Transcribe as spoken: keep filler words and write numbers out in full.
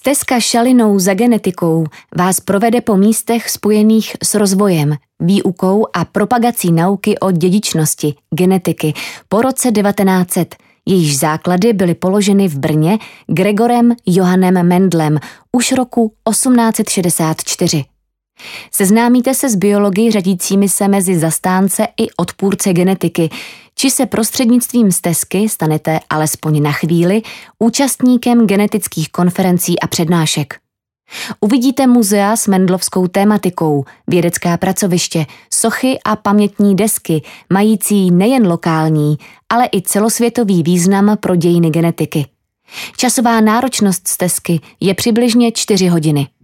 Stezka šalinou za genetikou vás provede po místech spojených s rozvojem, výukou a propagací nauky o dědičnosti, genetiky po roce devatenáct set, jejíž základy byly položeny v Brně Gregorem Johannem Mendlem už roku osmnáct set šedesát čtyři. Seznámíte se s biology řadícími se mezi zastánce i odpůrce genetiky, či se prostřednictvím stezky stanete alespoň na chvíli účastníkem genetických konferencí a přednášek. Uvidíte muzea s mendlovskou tématikou, vědecká pracoviště, sochy a pamětní desky, mající nejen lokální, ale i celosvětový význam pro dějiny genetiky. Časová náročnost stezky je přibližně čtyři hodiny.